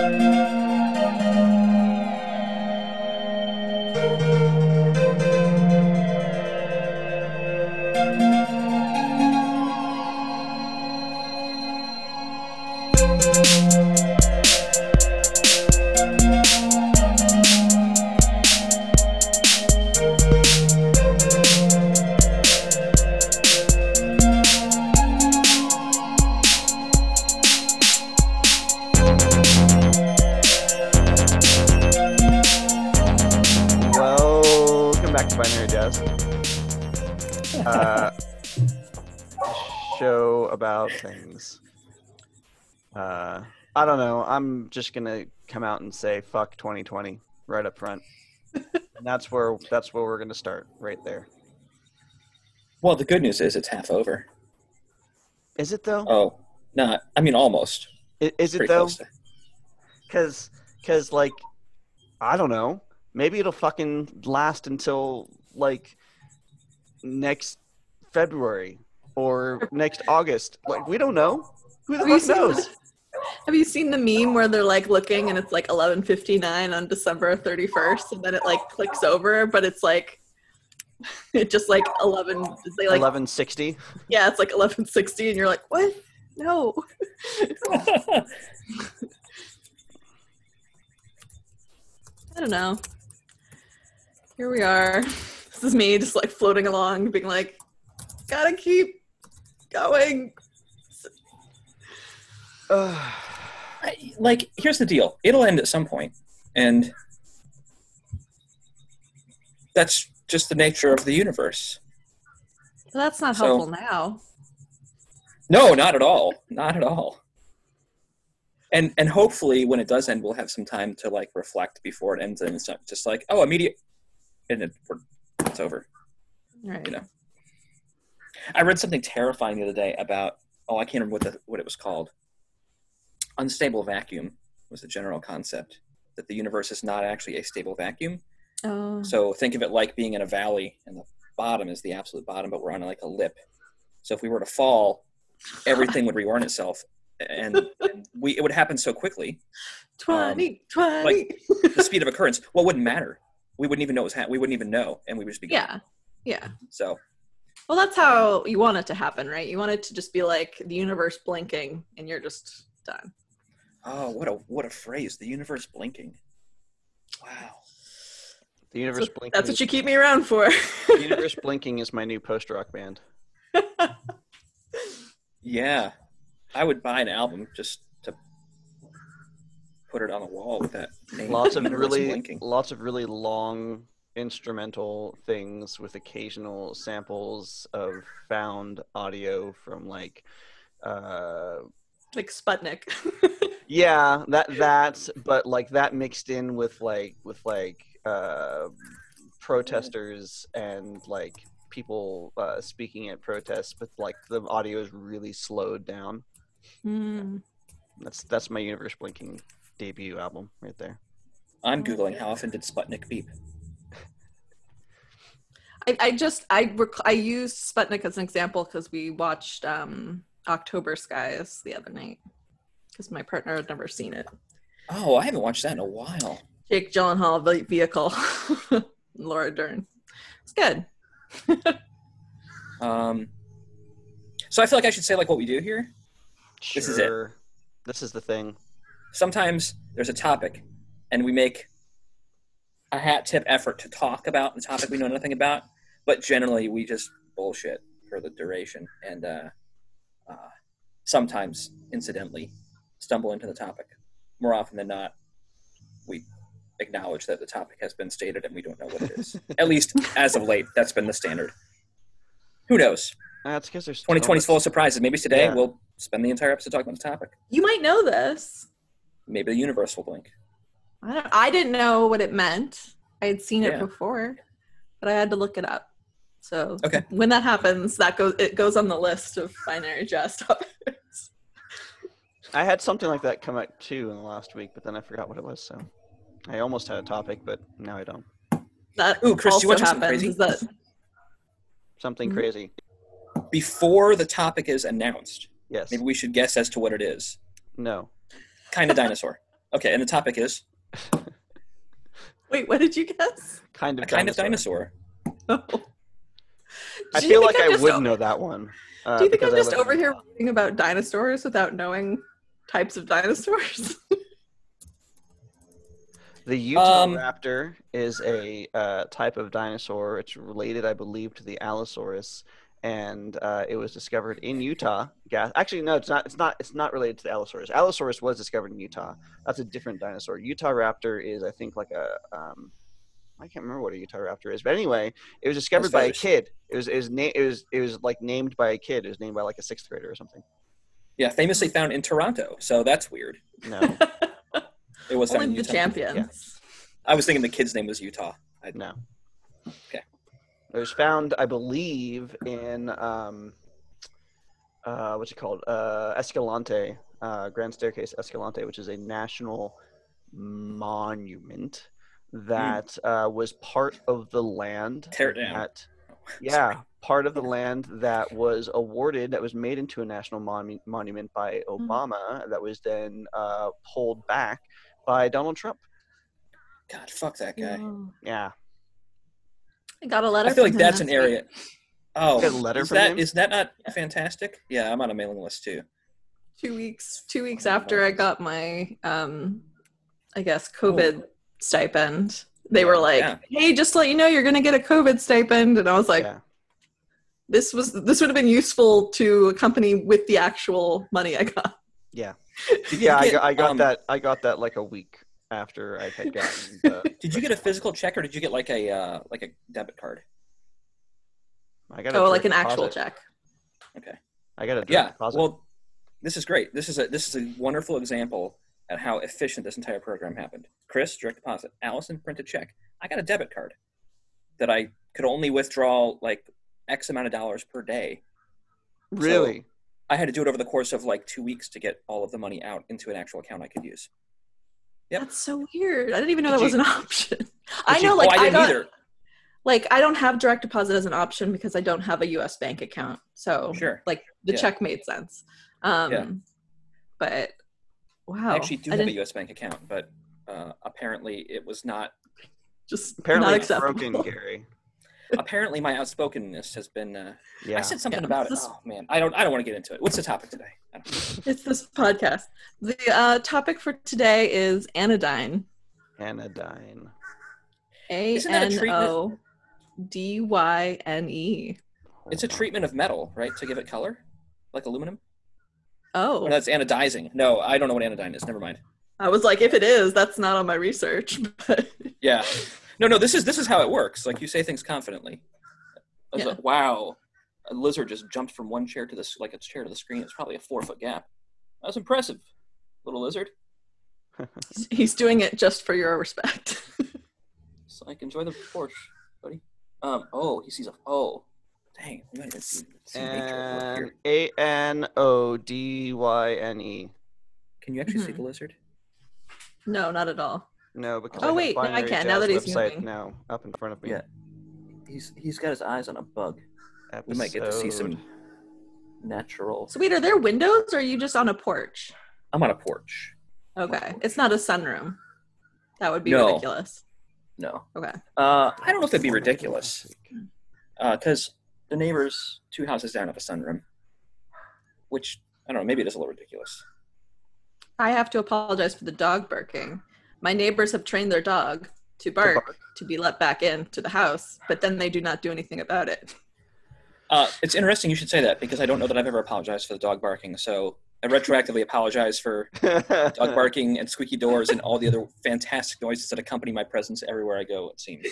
Welcome back to Binary Jazz. Show about things. I don't know. I'm just gonna come out and say fuck 2020 right up front. And that's where we're gonna start right there. Well, the good news is it's half over. Is it though? Oh, not. I mean, almost. Is it Pretty though? close to- Cause like, I don't know. Maybe it'll fucking last until like next February or next August. Like, we don't know. Who the fuck knows? Have you seen the meme where they're like looking and it's like 11:59 on December 31st and then it like clicks over, but it's like it just like 11:60. Yeah, it's like 11:60 and you're like, what? No. I don't know. Here we are. This is me just like floating along, being like, gotta keep going. Like, here's the deal. It'll end at some point, and that's just the nature of the universe. But that's not helpful now. No, not at all. Not at all. And hopefully when it does end, we'll have some time to like reflect before it ends, and it's not just like, oh, immediate, and it's over. Right. You know. I read something terrifying the other day about, I can't remember what it was called. Unstable vacuum was the general concept, that the universe is not actually a stable vacuum. Oh. So think of it like being in a valley, and the bottom is the absolute bottom, but we're on like a lip. So if we were to fall, everything would reorient itself, and it would happen so quickly. 20. Like the speed of occurrence. Well, it wouldn't matter. We wouldn't even know we wouldn't even know, and we would just be gone. Yeah. So. Well, that's how you want it to happen, right? You want it to just be like the universe blinking, and you're just done. Oh, what a phrase! The universe blinking. Wow. The universe blinking. That's what you keep me around for. The universe blinking is my new post-rock band. Yeah, I would buy an album just to put it on the wall with that name. Lots of really long instrumental things with occasional samples of found audio from like Sputnik. Yeah, that's but like that mixed in with protesters and like people speaking at protests, but like the audio is really slowed down. That's my Universe Blinking debut album right there. I'm Googling how often did Sputnik beep. I used Sputnik as an example because we watched October Skies the other night because my partner had never seen it. Oh, I haven't watched that in a while. Jake Gyllenhaal vehicle, Laura Dern. It's good. So I feel like I should say like what we do here. Sure. This is it. This is the thing. Sometimes there's a topic, and we make a hat tip effort to talk about the topic we know nothing about, but generally we just bullshit for the duration, and sometimes, incidentally, stumble into the topic. More often than not, we acknowledge that the topic has been stated and we don't know what it is. At least as of late, that's been the standard. Who knows? That's because there's 2020 is full of surprises. Maybe today we'll spend the entire episode talking about the topic. You might know this. Maybe the universe will blink. I didn't know what it meant. I had seen it before, but I had to look it up. So when that happens, it goes on the list of binary jazz topics. I had something like that come out too in the last week, but then I forgot what it was. So I almost had a topic, but now I don't. That Chris, do you want also something crazy? Something crazy. Before the topic is announced, yes. Maybe we should guess as to what it is. No. Kind of dinosaur. Okay, and the topic is Wait, what did you guess? Kind of a kind of dinosaur. Oh. I feel like I would know that one. Do you think I'm just over here reading about dinosaurs without knowing types of dinosaurs? The Utah raptor is a type of dinosaur. It's related, I believe, to the Allosaurus, and it was discovered in Utah. Actually, no, it's not. It's not related to the Allosaurus. Allosaurus was discovered in Utah. That's a different dinosaur. Utah raptor is, I think, like a I can't remember what a Utah raptor is, but anyway, it was discovered by a kid. It was like named by a kid. It was named by like a 6th grader or something. Yeah, famously found in Toronto. So that's weird. No. It was only the champions. Yeah. I was thinking the kid's name was Utah. No. Okay. It was found, I believe, in what's it called? Escalante, Grand Staircase Escalante, which is a national monument that was part of the land. Tear it down. Part of the land that was awarded, that was made into a national monument by Obama, that was then pulled back by Donald Trump. God, fuck that guy. Yeah. I got a letter. I feel like that's an area. Oh, got a letter from him? Is that not fantastic? Yeah, I'm on a mailing list too. 2 weeks after I got my, I guess, COVID stipend, they were like, "Hey, just to let you know, you're going to get a COVID stipend," and I was like, "This would have been useful to accompany with the actual money I got." Yeah. I got that. I got that like a week after I had gotten. Did you get a physical check, or did you get like a debit card? I got like an actual check. Okay. I got a deposit. Well, this is great. This is a wonderful example at how efficient this entire program happened. Chris, direct deposit. Allison, printed check. I got a debit card that I could only withdraw like X amount of dollars per day. Really? So I had to do it over the course of like 2 weeks to get all of the money out into an actual account I could use. Yep. That's so weird. I didn't even know that was an option. I didn't either. Like, I don't have direct deposit as an option because I don't have a U.S. bank account. So, like, the check made sense. But, wow. I actually do have a U.S. bank account, but apparently it was not. Apparently not it's broken, Gary. Apparently my outspokenness has been. I said something about it. Oh man, I don't want to get into it. What's the topic today? It's this podcast. The topic for today is anodyne. Anodyne. ANODYNE. It's a treatment of metal, right? To give it color, like aluminum. Oh. Or that's anodizing. No, I don't know what anodyne is. Never mind. I was like, if it is, that's not on my research. But yeah. No. This is how it works. Like you say things confidently. I was like, wow, a lizard just jumped from one chair to this, like its chair to the screen. It's probably a 4-foot gap. That was impressive, little lizard. He's doing it just for your respect. So like, enjoy the Porsche, buddy. He sees dang. We might even see nature here. ANODYNE. Can you actually see the lizard? No, not at all. No, because I can now that he's moving. Now up in front of me. Yeah, he's got his eyes on a bug. We might get to see some natural. So wait, are there windows, or are you just on a porch? I'm on a porch. Okay, it's not a sunroom. That would be ridiculous. No. Okay. I don't know if that'd be ridiculous, because the neighbors 2 houses down have a sunroom, which I don't know. Maybe it is a little ridiculous. I have to apologize for the dog barking. My neighbors have trained their dog to bark to be let back into the house, but then they do not do anything about it. It's interesting you should say that, because I don't know that I've ever apologized for the dog barking. So I retroactively apologize for dog barking and squeaky doors and all the other fantastic noises that accompany my presence everywhere I go, it seems.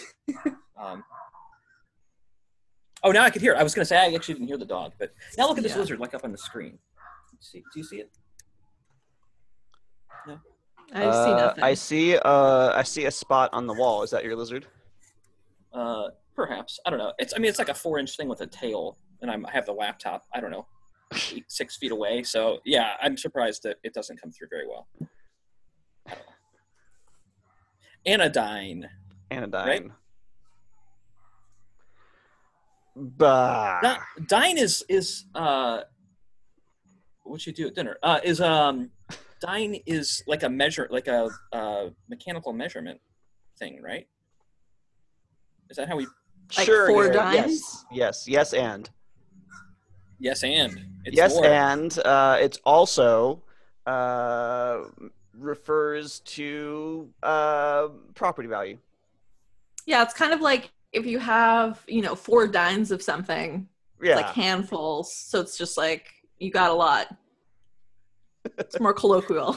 Now I could hear it. I was going to say I actually didn't hear the dog, but now look at this lizard like up on the screen. Let's see. Do you see it? No. I see nothing. I see a spot on the wall. Is that your lizard? Perhaps. I don't know. It's like a 4-inch thing with a tail, and I have the laptop, I don't know, 6 feet away. So yeah, I'm surprised that it doesn't come through very well. I don't know. Anodyne. Right? Bah. Dine is what you do at dinner. Dyne is like a mechanical measurement thing, right? Is that how we? Like Sure. 4 Gary, dynes? Yes, and. Yes, and it's Yes, more. and it's also refers to property value. Yeah, it's kind of like if you have, 4 dynes of something, it's like handfuls. So it's just like you got a lot. It's more colloquial.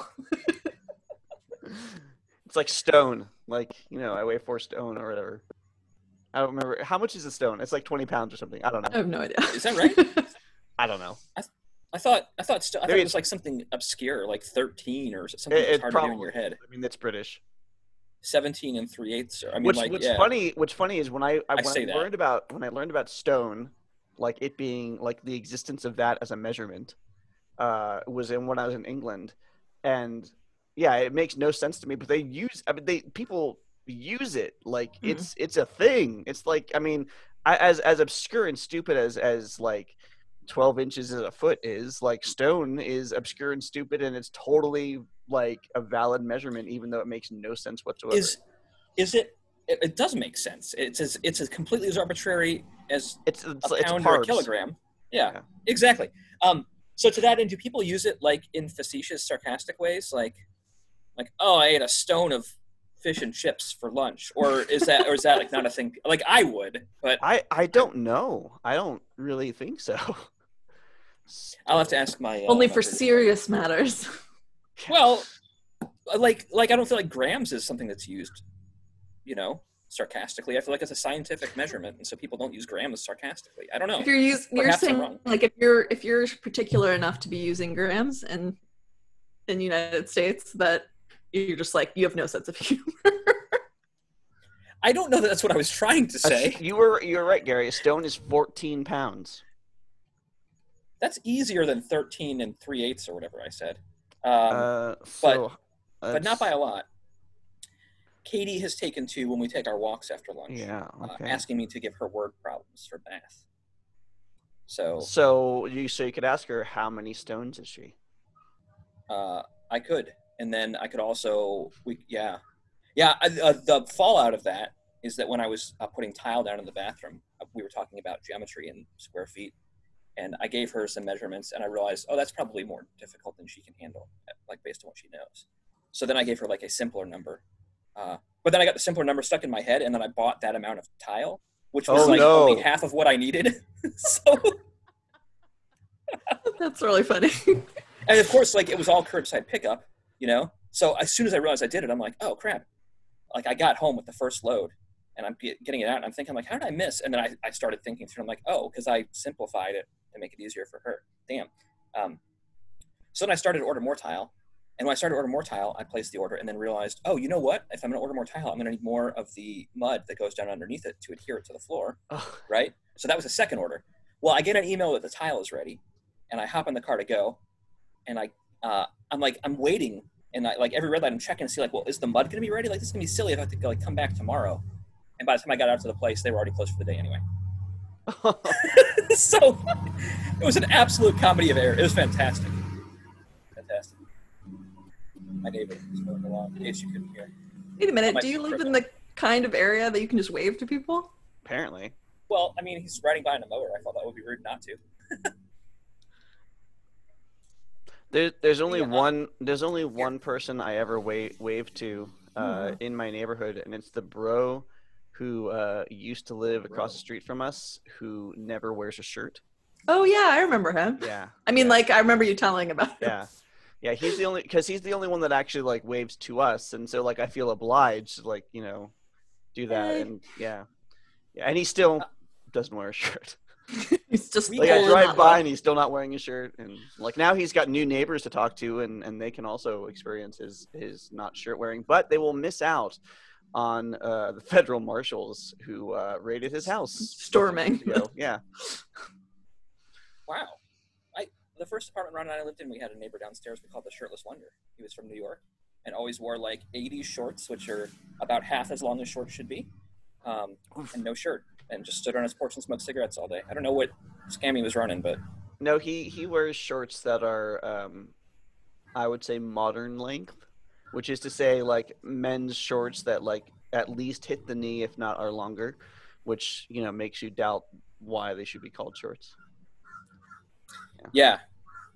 It's like stone. Like, I weigh 4 stone or whatever. I don't remember. How much is a stone? It's like 20 pounds or something. I don't know. I have no idea. Is that right? I don't know. I thought it was like something obscure, like 13 or something that's hard to do in your head. I mean, that's British. 17 and 3/8. I mean, what's funny is when I learned about stone, like it being like the existence of that as a measurement, was when I was in England, and yeah, it makes no sense to me. But people use it like it's a thing. It's like, I mean, as obscure and stupid as like 12 inches as a foot is, like stone is obscure and stupid, and it's totally like a valid measurement, even though it makes no sense whatsoever. Is it? It does make sense. It's as completely as arbitrary as it's a pound or a kilogram. Yeah, exactly. So to that end, do people use it like in facetious, sarcastic ways, like, oh, I ate a stone of fish and chips for lunch, or is that like not a thing? Like I would, but I don't know. I don't really think so. I'll have to ask my only for serious matters. Well, like I don't feel like grams is something that's used, sarcastically. I feel like it's a scientific measurement, and so people don't use grams sarcastically. I don't know. If you're saying like if you're particular enough to be using grams in the United States, that you're just like, you have no sense of humor. I don't know that that's what I was trying to say. You were right, Gary. A stone is 14 pounds. That's easier than 13 and 3/8 or whatever I said. But not by a lot. Katie has taken to when we take our walks after lunch. Yeah, okay. Asking me to give her word problems for math. So you could ask her, how many stones is she? I could, and then I could also the fallout of that is that when I was putting tile down in the bathroom, we were talking about geometry in square feet, and I gave her some measurements, and I realized, that's probably more difficult than she can handle, like based on what she knows. So then I gave her like a simpler number, but then I got the simpler number stuck in my head, and then I bought that amount of tile, which was only half of what I needed. So that's really funny. And of course, like it was all curbside pickup, So as soon as I realized I did it, I'm like, oh crap! Like I got home with the first load, and I'm getting it out, and I'm thinking, like, how did I miss? And then I started thinking through. I'm like, oh, because I simplified it to make it easier for her. Damn. So then I started to order more tile, and when I started to order more tile, I placed the order, and then realized, oh, you know what? If I'm going to order more tile, I'm going to need more of the mud that goes down underneath it to adhere it to the floor, right? So that was a second order. Well, I get an email that the tile is ready, and I hop in the car to go, and I'm waiting. And I, like every red light, I'm checking to see, like, well, is the mud going to be ready? Like, this is going to be silly if I have to go, like, come back tomorrow. And by the time I got out to the place, they were already closed for the day anyway. So it was an absolute comedy of error. It was fantastic. Fantastic. My neighbor was going along, in case you couldn't hear. Wait a minute. Do you live in the kind of area that you can just wave to people? Apparently. Well, I mean, he's riding by on a mower. I thought that would be rude not to. There's only one person I ever wave to in my neighborhood, and it's the bro who used to live across the street from us, who never wears a shirt. Oh yeah, I remember him. Yeah. I mean, like I remember you telling about him. Yeah. He's the only one that actually like waves to us, and so like I feel obliged to like do that, and and he still doesn't wear a shirt. He's just like I drive by and he's still not wearing a shirt, and like now he's got new neighbors to talk to, and they can also experience his not shirt wearing, but they will miss out on the federal marshals who raided his house storming. Yeah. Wow. The first apartment Ron and I lived in, we had a neighbor downstairs we called the Shirtless Wonder. He was from New York and always wore like 80s shorts, which are about half as long as shorts should be, and no shirt. And just stood on his porch and smoked cigarettes all day. I don't know what scam he was running, but... No, he wears shorts that are I would say modern length, which is to say like men's shorts that like at least hit the knee, if not are longer, which, you know, makes you doubt why they should be called shorts. Yeah.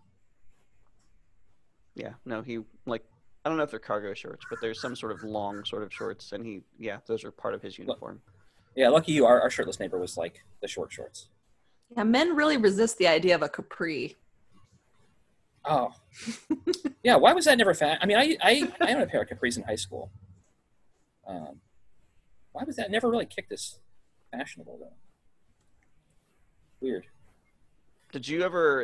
Yeah. No, he like, I don't know if they're cargo shorts, but there's some sort of long sort of shorts, and those are part of his uniform. Yeah, lucky you. Our shirtless neighbor was like the short shorts. Yeah, men really resist the idea of a capri. Oh, yeah. Why was that never I mean, I owned a pair of capris in high school. Why was that never really kicked as fashionable though? Weird. Did you ever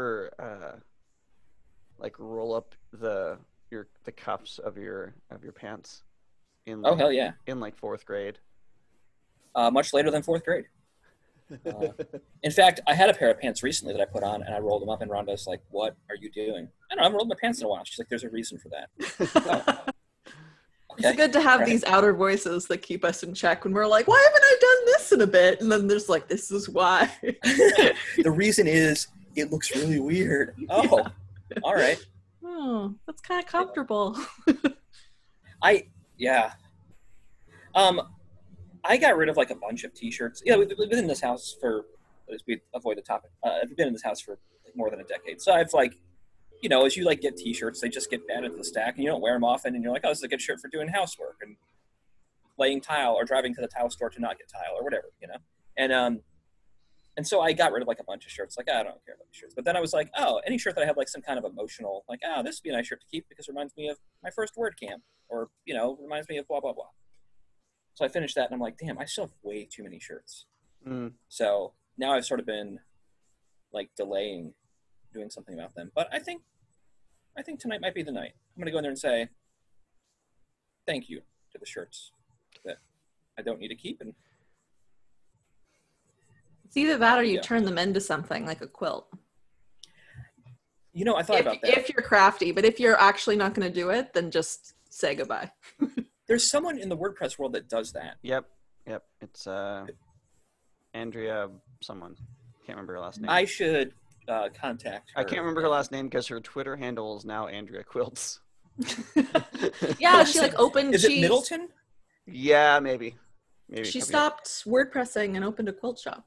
like roll up the cuffs of your pants in Oh hell yeah, in like 4th grade? Much later than 4th grade. In fact, I had a pair of pants recently that I put on and I rolled them up, and Rhonda's like, "What are you doing?" I don't know, I haven't rolled my pants in a while. She's like, "There's a reason for that." Oh, okay. It's good to have these outer voices that keep us in check when we're like, "Why haven't I done this in a bit?" And then there's like, "This is why." The rean is it looks really weird. Oh, yeah. All right. Oh, that's kind of comfortable. Yeah. I got rid of like a bunch of T-shirts. Yeah, we've been in this house for, as we avoid the topic, I've been in this house for more than a decade. So I've like, you know, as you like get T-shirts, they just get added to the stack, and you don't wear them often, and you're like, oh, this is a good shirt for doing housework and laying tile or driving to the tile store to not get tile or whatever, you know. And so I got rid of like a bunch of shirts. Like, I don't care about these shirts. But then I was like, oh, any shirt that I have like some kind of emotional, like, oh, this would be a nice shirt to keep because it reminds me of my first WordCamp, or, you know, reminds me of blah, blah, blah. So I finished that, and I'm like, damn, I still have way too many shirts. So now I've sort of been like delaying doing something about them. But I think tonight might be the night. I'm going to go in there and say thank you to the shirts that I don't need to keep. And it's either that or you turn them into something like a quilt. You know, I thought about that. If you're crafty, but if you're actually not going to do it, then just say goodbye. There's someone in the WordPress world that does that. Yep. It's Andrea someone. Can't remember her last name. I should contact her. I can't remember her last name because her Twitter handle is now Andrea Quilts. Yeah, she like opened. Is it Middleton? Yeah, maybe. She stopped WordPressing and opened a quilt shop.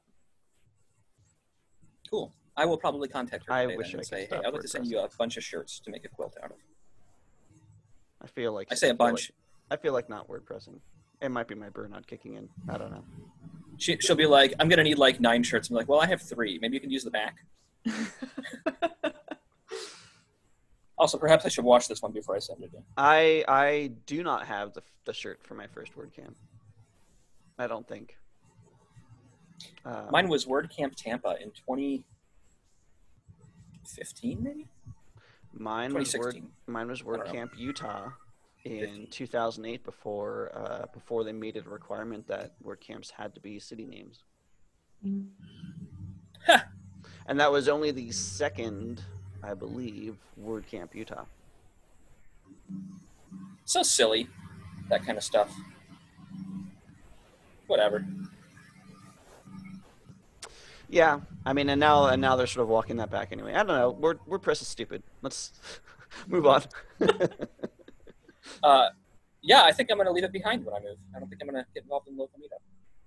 Cool. I will probably contact her today and say, hey, I'd like to send you a bunch of shirts to make a quilt out of. I feel like... I say a bunch. I feel like not WordPressing. It might be my burnout kicking in. I don't know. She'll be like, I'm going to need like 9 shirts. I'm like, well, I have 3. Maybe you can use the back. Also, perhaps I should wash this one before I send it in. I do not have the shirt for my first WordCamp. I don't think. Mine was WordCamp Tampa in 2015, maybe? Mine was WordCamp Utah in 2008 before they made it a requirement that WordCamps had to be city names. Huh. And that was only the second, I believe, WordCamp Utah. So silly, that kind of stuff. Whatever. Yeah, I mean, and now they're sort of walking that back anyway. I don't know. WordPress is stupid. Let's move on. Yeah, I think I'm going to leave it behind when I move. I don't think I'm going to get involved in local meetup.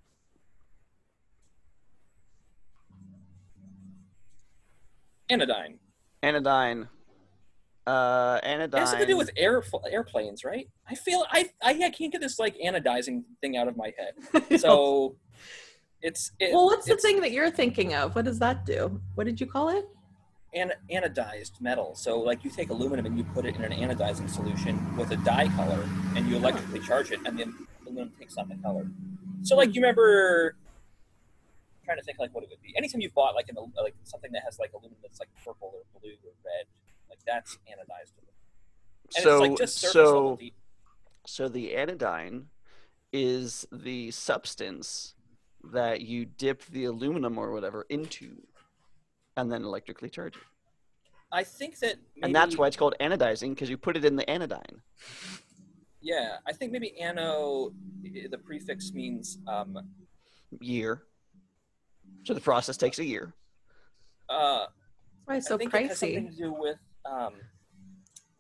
Anodyne. Anodyne It has something to do with airplanes, right? I feel I can't get this like anodizing thing out of my head. So well, what's the thing that you're thinking of? What does that do? What did you call it? Anodized metal. So like you take aluminum and you put it in an anodizing solution with a dye color, and you electrically charge it, and the aluminum takes on the color. So like you remember, I'm trying to think like what it would be. Anytime you've bought like something that has like aluminum that's like purple or blue or red, like that's anodized. And it's like just surface level deep. So the anodyne is the substance that you dip the aluminum or whatever into and then electrically charge it. I think that maybe, and that's why it's called anodizing, because you put it in the anodyne. Yeah, I think maybe ano, the prefix means year. So the process takes a year. Why it's so I think pricey? It has something to do with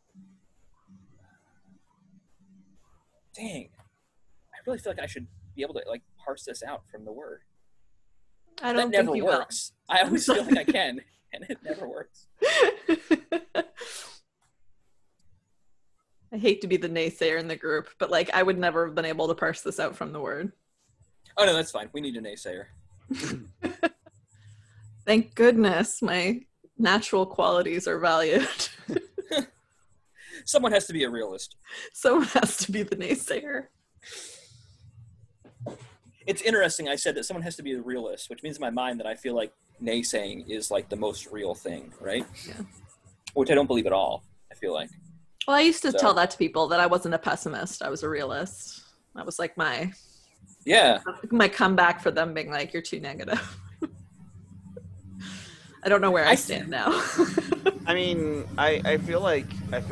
Dang. I really feel like I should be able to like parse this out from the word. I don't that think never you works. I always feel like I can, and it never works. I hate to be the naysayer in the group, but like I would never have been able to parse this out from the word. Oh no, that's fine. We need a naysayer. Thank goodness my natural qualities are valued. Someone has to be a realist. Someone has to be the naysayer. It's interesting. I said that someone has to be a realist, which means in my mind that I feel like naysaying is like the most real thing, right? Yeah. Which I don't believe at all, I feel like. Well, I used to tell that to people, that I wasn't a pessimist. I was a realist. That was like my comeback for them being like, you're too negative. I don't know where I stand now. I mean, I feel like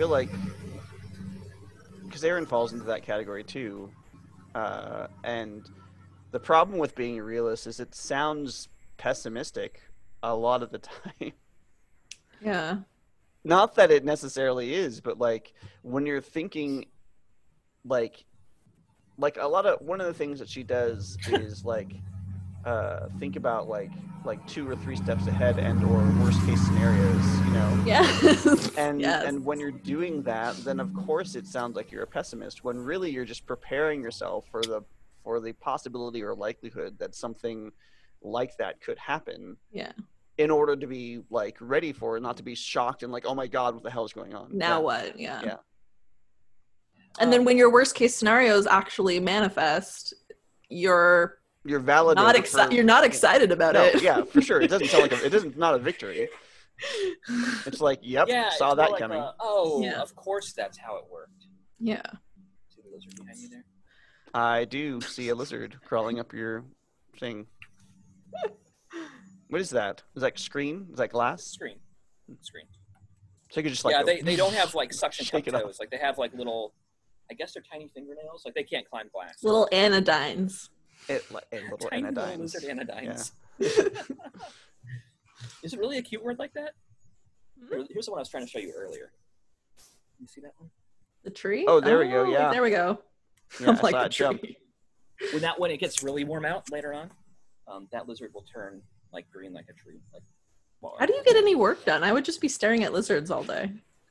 because Aaron falls into that category too, and the problem with being a realist is it sounds pessimistic a lot of the time. Yeah. Not that it necessarily is, but like when you're thinking, like one of the things that she does is like think about like 2 or 3 steps ahead and or worst case scenarios, you know. Yeah. And when you're doing that, then of course it sounds like you're a pessimist, when really you're just preparing yourself for the possibility or likelihood that something like that could happen. Yeah. In order to be like ready for it, not to be shocked and like, oh my God, what the hell is going on? Now what? Yeah. Yeah. And then when your worst case scenarios actually manifest, you're validated. You're not excited about it. Yeah, for sure. It doesn't sound like not a victory. It's like, yep, saw that coming. Of course that's how it worked. Yeah. See the lizard behind you there? I do see a lizard crawling up your thing. What is that? Is that screen? Is that glass? Screen. So you could just like they don't have like suction cup shake it toes. Like they have like little, I guess they're tiny fingernails. Like they can't climb glass. Little anodynes. Little tiny anodynes. Little lizard anodynes. Yeah. Is it really a cute word like that? Here's the one I was trying to show you earlier. You see that one? The tree? Oh, there we go. Yeah. There we go. Yeah, I'm like I a saw it jump. tree. When it gets really warm out later on, that lizard will turn like green like a tree. Like, how do you get any work done? I would just be staring at lizards all day.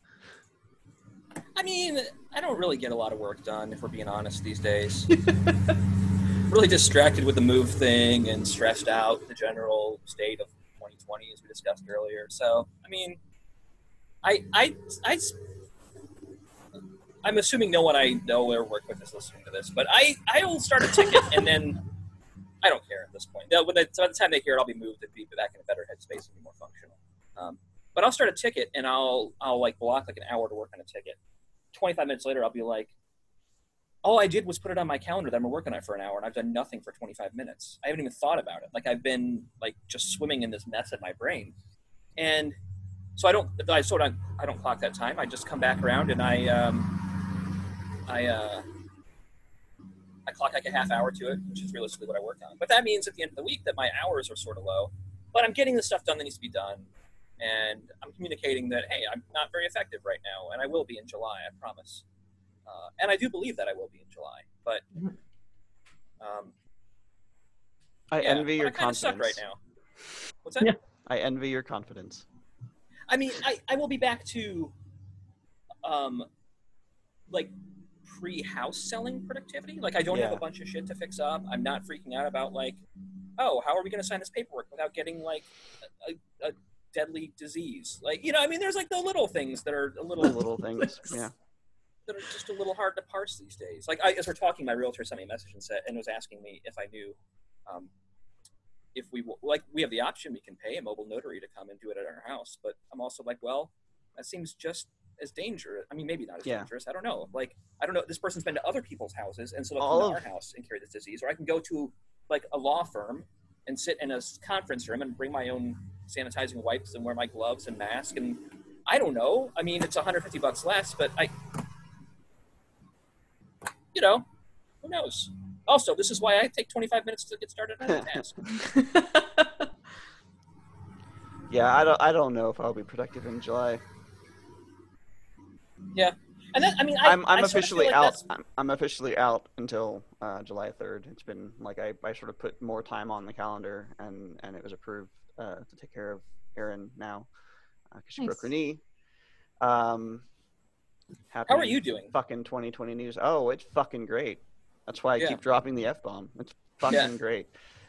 I mean, I don't really get a lot of work done, if we're being honest these days. Really distracted with the move thing and stressed out the general state of 2020, as we discussed earlier. So, I mean, I'm assuming no one I know or work with is listening to this, but I will start a ticket and then I don't care at this point. By the time they hear it, I'll be moved and be back in a better headspace and be more functional. But I'll start a ticket and I'll like block like an hour to work on a ticket. 25 minutes later, I'll be like, all I did was put it on my calendar that I'm working on it for an hour, and I've done nothing for 25 minutes. I haven't even thought about it. Like I've been like just swimming in this mess in my brain, and so I don't clock that time. I just come back around and I clock like a half hour to it, which is realistically what I work on. But that means at the end of the week that my hours are sort of low, but I'm getting the stuff done that needs to be done. And I'm communicating that, hey, I'm not very effective right now, and I will be in July, I promise. And I do believe that I will be in July, but I envy your I kind of suck confidence right now. What's that? Yeah. I envy your confidence. I mean, I will be back to like pre-house selling productivity. Like I don't have a bunch of shit to fix up. I'm not freaking out about like, oh, how are we going to sign this paperwork without getting like a deadly disease? Like, you know, I mean, there's like the little things that are a little things, yeah, that are just a little hard to parse these days. Like, as we're talking, my realtor sent me a message and was asking me if I knew if we have the option, we can pay a mobile notary to come and do it at our house. But I'm also like, well, that seems just as dangerous. I mean, maybe not as dangerous. I don't know. Like, I don't know. This person's been to other people's houses, and so they'll come to our house and carry this disease. Or I can go to like a law firm and sit in a conference room and bring my own sanitizing wipes and wear my gloves and mask. And I don't know. I mean, it's $150 less, but who knows? Also, this is why I take 25 minutes to get started on a task. Yeah, I don't know if I'll be productive in July. Yeah. And that, I mean, I'm I officially like out. I'm officially out until July 3rd. It's been like I sort of put more time on the calendar, and it was approved to take care of Erin now because she broke her knee. Happy How are you doing? Fucking 2020 news. Oh, it's fucking great. That's why I keep dropping the F-bomb. It's fucking great.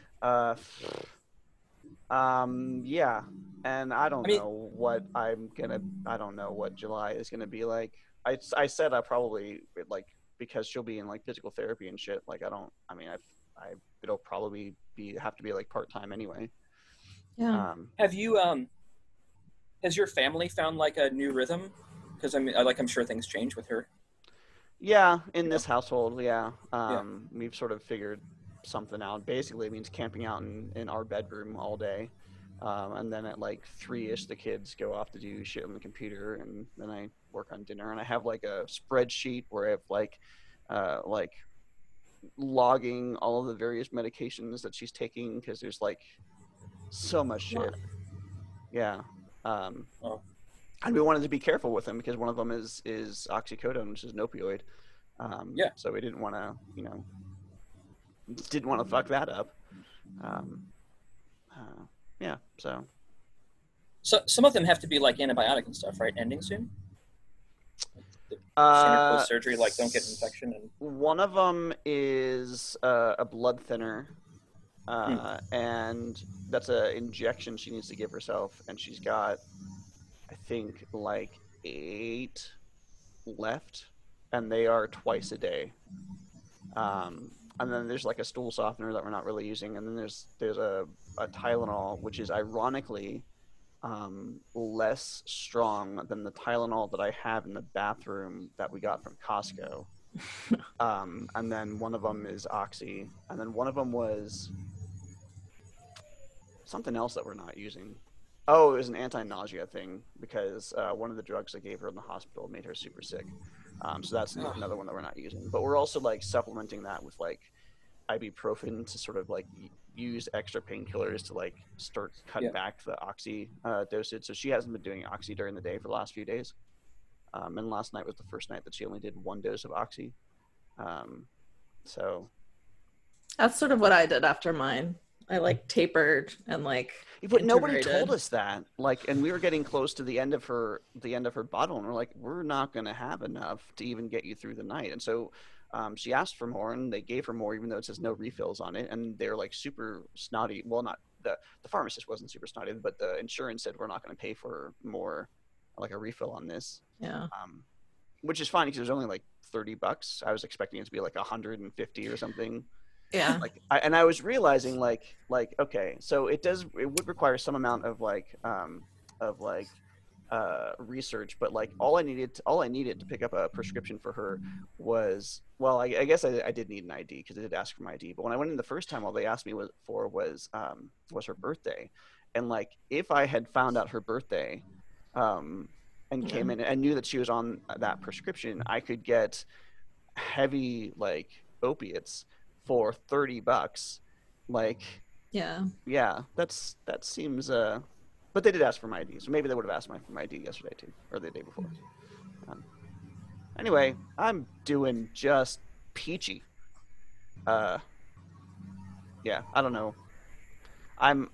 Yeah, and I don't know what I don't know what July is gonna be like. I said I probably like because she'll be in like physical therapy and shit. Like it'll probably have to be like part-time anyway. Yeah. Have you has your family found like a new rhythm? Because I'm sure things change with her. Yeah, in this household, we've sort of figured something out. Basically, it means camping out in our bedroom all day, and then at like 3ish, the kids go off to do shit on the computer, and then I work on dinner. And I have like a spreadsheet where I have like logging all of the various medications that she's taking because there's like so much shit. Yeah. And we wanted to be careful with them because one of them is oxycodone, which is an opioid. So we didn't want to, fuck that up. So some of them have to be like antibiotic and stuff, right? Ending soon. Post surgery, like don't get infection. And one of them is a blood thinner, and that's an injection she needs to give herself, and she's got, I think, like 8 left, and they are twice a day. And then there's like a stool softener that we're not really using, and then there's a Tylenol, which is ironically less strong than the Tylenol that I have in the bathroom that we got from Costco. And then one of them is Oxy, and then one of them was something else that we're not using. Oh, it was an anti-nausea thing because one of the drugs I gave her in the hospital made her super sick. So that's another one that we're not using. But we're also like supplementing that with like ibuprofen to sort of like use extra painkillers to like start cut back the Oxy dosage. So she hasn't been doing Oxy during the day for the last few days. And last night was the first night that she only did 1 dose of Oxy. So that's sort of what I did after mine. I like tapered and like. But nobody told us that. Like, and we were getting close to the end of her bottle, and we're like, we're not going to have enough to even get you through the night. And so, she asked for more, and they gave her more, even though it says no refills on it. And they're like super snotty. Well, not the pharmacist wasn't super snotty, but the insurance said we're not going to pay for more, like a refill on this. Yeah. Which is fine because it was only like $30. I was expecting it to be like 150 or something. Yeah. I was realizing like okay, so it would require some amount of research, but like all I needed to pick up a prescription for her was, well, I guess I did need an ID because they did ask for my ID, but when I went in the first time, all they asked me was her birthday, and like if I had found out her birthday, and came in and knew that she was on that prescription, I could get heavy like opiates for $30. Like, yeah, that seems but they did ask for my ID, so maybe they would have asked for my ID yesterday too, or the day before. Anyway, I'm doing just peachy. Yeah, I don't know. I'm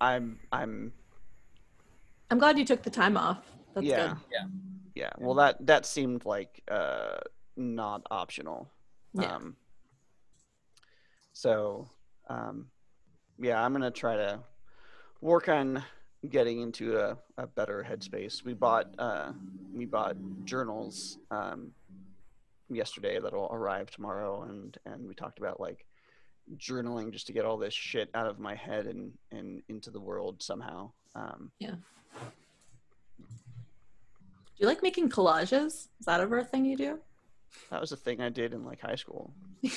glad you took the time off. That's good. Yeah. Well, that seemed like not optional. Yeah. So, yeah, I'm gonna try to work on getting into a better headspace. We bought journals yesterday that'll arrive tomorrow, and we talked about like journaling just to get all this shit out of my head and into the world somehow. Yeah. Do you like making collages? Is that ever a thing you do? That was a thing I did in like high school.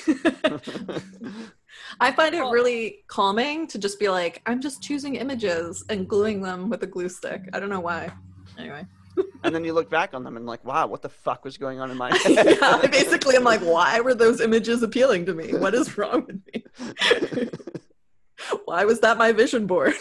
I find it really calming to just be like, I'm just choosing images and gluing them with a glue stick. I don't know why. Anyway. And then you look back on them and like, wow, what the fuck was going on in my head? Yeah, basically I'm like, why were those images appealing to me? What is wrong with me? Why was that my vision board?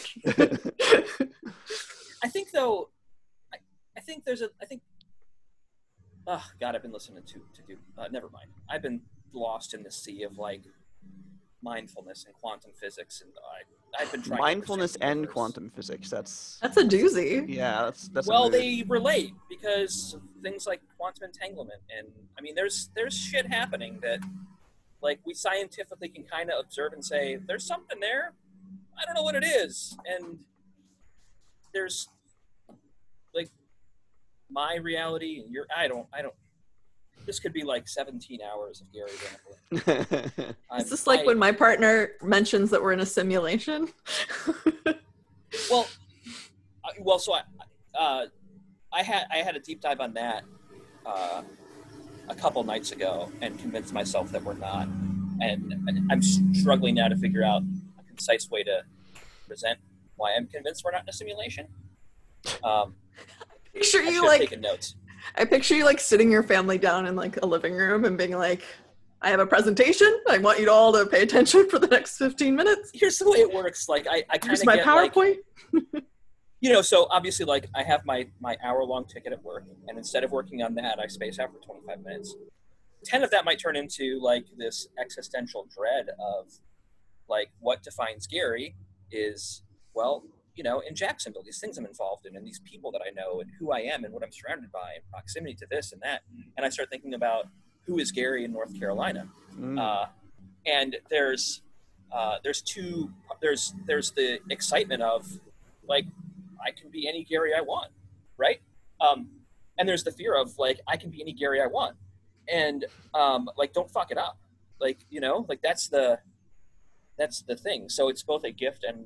I think though, I think Oh God, I've been listening to do. Never mind. I've been lost in the sea of like mindfulness and quantum physics, and I've been trying mindfulness to and quantum physics. That's a doozy. Yeah, that's well, they relate because of things like quantum entanglement, and I mean, there's shit happening that like we scientifically can kind of observe and say there's something there. I don't know what it is, and there's like my reality and your. I don't. This could be like 17 hours of Gary rambling. Is this like when my partner mentions that we're in a simulation? well, so I had a deep dive on that a couple nights ago and convinced myself that we're not, and I'm struggling now to figure out a concise way to present why I'm convinced we're not in a simulation. Picture you like taking notes. I picture you like sitting your family down in like a living room and being like, I have a presentation. I want you all to pay attention for the next 15 minutes. Here's the way it works. Like I kind of Here's my PowerPoint. Like, so obviously like I have my hour-long ticket at work, and instead of working on that, I space out for 25 minutes. 10 of that might turn into like this existential dread of like what defines Gary is, well, in Jacksonville, these things I'm involved in and these people that I know and who I am and what I'm surrounded by and proximity to this and that. And I start thinking about who is Gary in North Carolina. And there's the excitement of like, I can be any Gary I want. Right. And there's the fear of like, I can be any Gary I want. And like, don't fuck it up. Like, like that's the thing. So it's both a gift and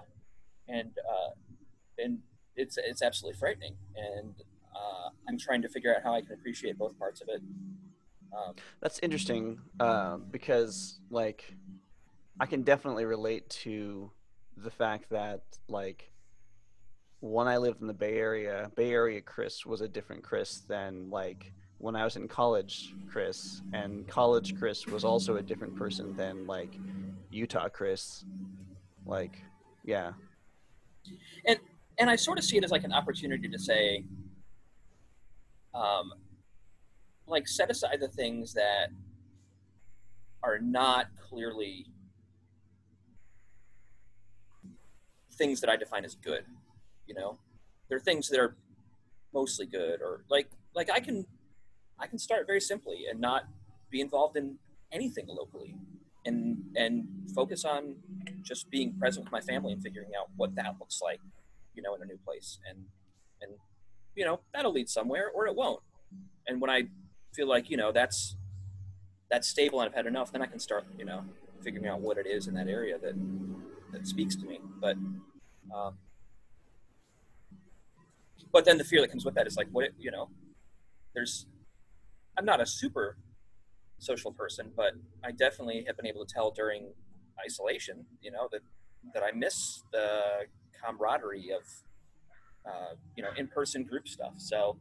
it's absolutely frightening, and I'm trying to figure out how I can appreciate both parts of it. That's interesting because like I can definitely relate to the fact that like when I lived in the Bay Area Chris was a different Chris than like when I was in college Chris, and college Chris was also a different person than like Utah Chris. Like, yeah. And I sort of see it as like an opportunity to say, like set aside the things that are not clearly things that I define as good. They're things that are mostly good, or like I can start very simply and not be involved in anything locally, and focus on just being present with my family and figuring out what that looks like, in a new place, and that'll lead somewhere or it won't. And when I feel like that's stable and I've had enough, then I can start figuring out what it is in that area that speaks to me. But then the fear that comes with that is like, what I'm not a super social person, but I definitely have been able to tell during isolation, that I miss the camaraderie of, in-person group stuff. So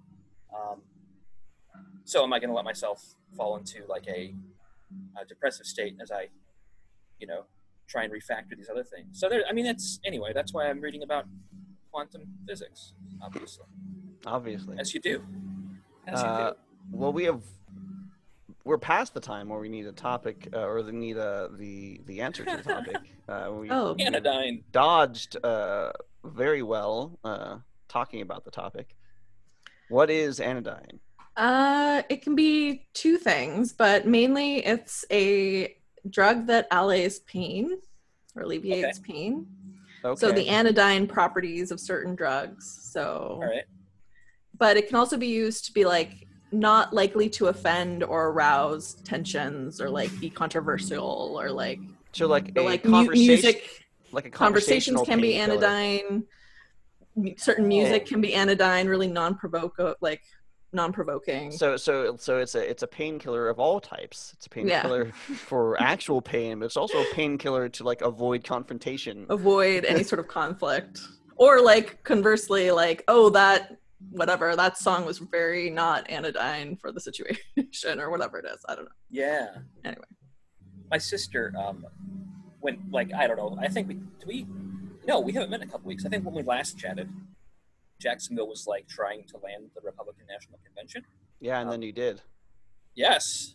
am I going to let myself fall into like a depressive state as I, try and refactor these other things? So that's why I'm reading about quantum physics, obviously. As you do. Well, we're past the time where we need a topic or need the answer to the topic. We anodyne dodged very well talking about the topic. What is anodyne? It can be two things, but mainly it's a drug that allays pain or alleviates pain. Okay. So the anodyne properties of certain drugs. So, all right. But it can also be used to be like not likely to offend or arouse tensions or like be controversial or like music. Like a conversations can be anodyne. Certain music can be anodyne, really non-provoking. So it's a painkiller of all types. It's a painkiller for actual pain, but it's also a painkiller to like avoid confrontation, avoid any sort of conflict, or like conversely, like that song was very not anodyne for the situation or whatever it is. I don't know. Yeah. Anyway, my sister went like I don't know. I think we haven't met in a couple weeks. I think when we last chatted, Jacksonville was like trying to land the Republican National Convention. Yeah, and then you did. Yes.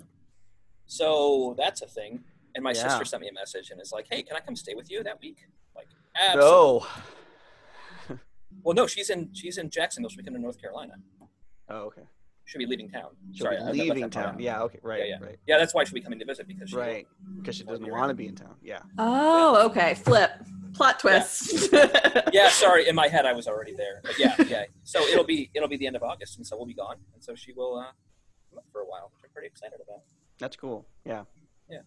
So that's a thing. And my sister sent me a message and is like, "Hey, can I come stay with you that week?" Like, absolutely. No. Well, no, she's in Jacksonville. She'll be coming to North Carolina. Oh, okay. She'll be leaving town. She'll be leaving town. Yeah, okay, right, right. Yeah, that's why she'll be coming to visit because she doesn't want to be in town. Yeah. Oh, okay. Flip. Plot twist. Yeah, sorry. In my head, I was already there. But yeah. So it'll be the end of August, and so we'll be gone, and so she will come up for a while, which I'm pretty excited about. That's cool. Yeah. Yeah.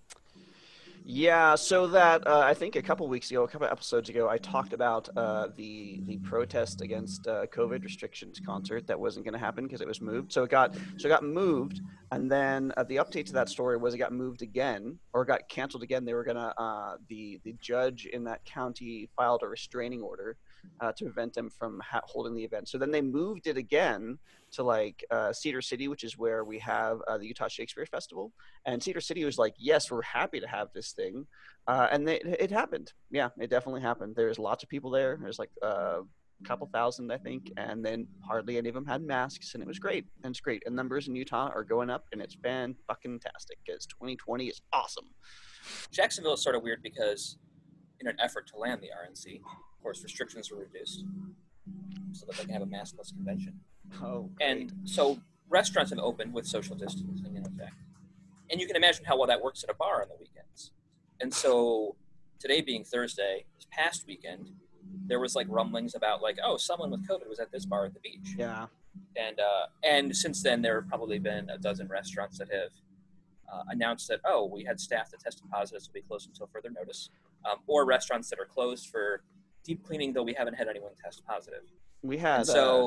Yeah, so that I think a couple episodes ago, I talked about the protest against COVID restrictions concert that wasn't going to happen because it was moved. So it got moved, and then the update to that story was it got moved again or got canceled again. They were gonna the judge in that county filed a restraining order to prevent them from holding the event. So then they moved it again to like Cedar City, which is where we have the Utah Shakespeare Festival. And Cedar City was like, yes, we're happy to have this thing. And it happened. Yeah, it definitely happened. There's lots of people there. There's like a couple thousand, I think. And then hardly any of them had masks. And it was great. And it's great. And numbers in Utah are going up. And it's fan-fucking-tastic because 2020 is awesome. Jacksonville is sort of weird because in an effort to land the RNC, of course, restrictions were reduced so that they can have a maskless convention. Oh, and so restaurants have opened with social distancing in effect. And you can imagine how well that works at a bar on the weekends. And so today being Thursday, this past weekend, there was like rumblings about like, oh, someone with COVID was at this bar at the beach. Yeah. And since then, there have probably been a dozen restaurants that have announced that, oh, we had staff that tested positive, so we'll be closed until further notice. Or restaurants that are closed for deep cleaning, though we haven't had anyone test positive. We had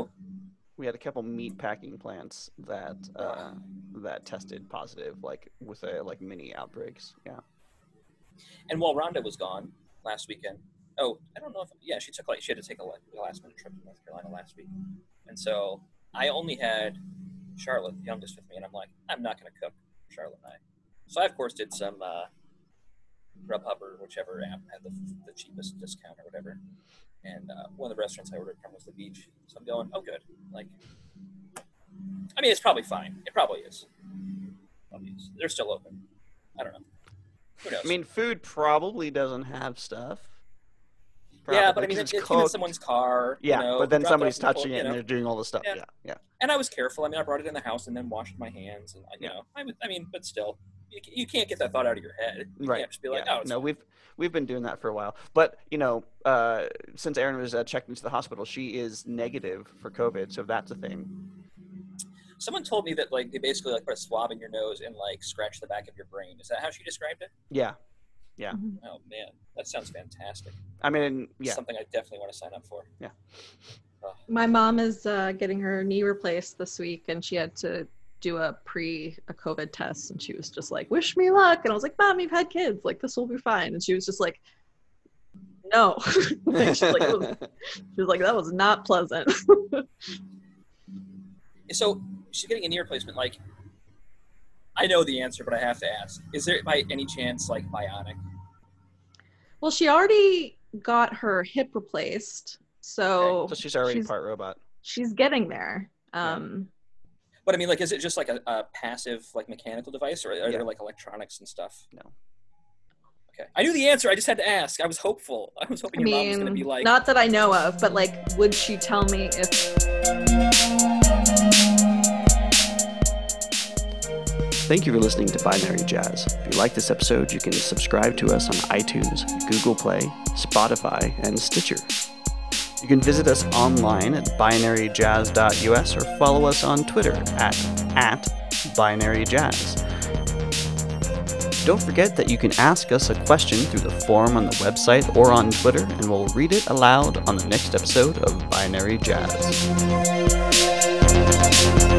a couple meat packing plants that tested positive, like with mini outbreaks. Yeah. And while Rhonda was gone last weekend, I don't know if she had to take a last minute trip to North Carolina last week, and so I only had Charlotte, the youngest, with me, and I'm like, I'm not going to cook for Charlotte and I. So I of course did some Grubhub or whichever app had the cheapest discount or whatever. And one of the restaurants I ordered from was the beach. So I'm going, oh, good. Like, I mean, it's probably fine. It probably is. They're still open. I don't know. Who knows? I mean, food probably doesn't have stuff. Yeah, but I mean, it's in someone's car. Yeah, but then somebody's touching it and they're doing all the stuff. Yeah. And I was careful. I mean, I brought it in the house and then washed my hands. And, but still. You can't get that thought out of your head. You can't just be like, no, we've been doing that for a while. But, since Erin was checked into the hospital, she is negative for COVID, so that's a thing. Someone told me that, like, they basically, like, put a swab in your nose and, like, scratch the back of your brain. Is that how she described it? Yeah. Oh, man. That sounds fantastic. I mean, yeah. Something I definitely want to sign up for. Yeah. My mom is getting her knee replaced this week, and she had to do a COVID test, and she was just like, wish me luck. And I was like, Mom, you've had kids, like, this will be fine. And she was just like, no. She was like, that was not pleasant. So she's getting a knee replacement. Like, I know the answer, but I have to ask, is there by any chance like bionic? Well, she already got her hip replaced, so she's already part robot. She's getting there. But I mean, like, is it just like a passive, like, mechanical device, or are there like electronics and stuff? No. Okay, I knew the answer. I just had to ask. I was hopeful. I was hoping your mom was going to be like. Not that I know of, but like, would she tell me if? Thank you for listening to Binary Jazz. If you like this episode, you can subscribe to us on iTunes, Google Play, Spotify, and Stitcher. You can visit us online at binaryjazz.us or follow us on Twitter at binaryjazz. Don't forget that you can ask us a question through the form on the website or on Twitter, and we'll read it aloud on the next episode of Binary Jazz.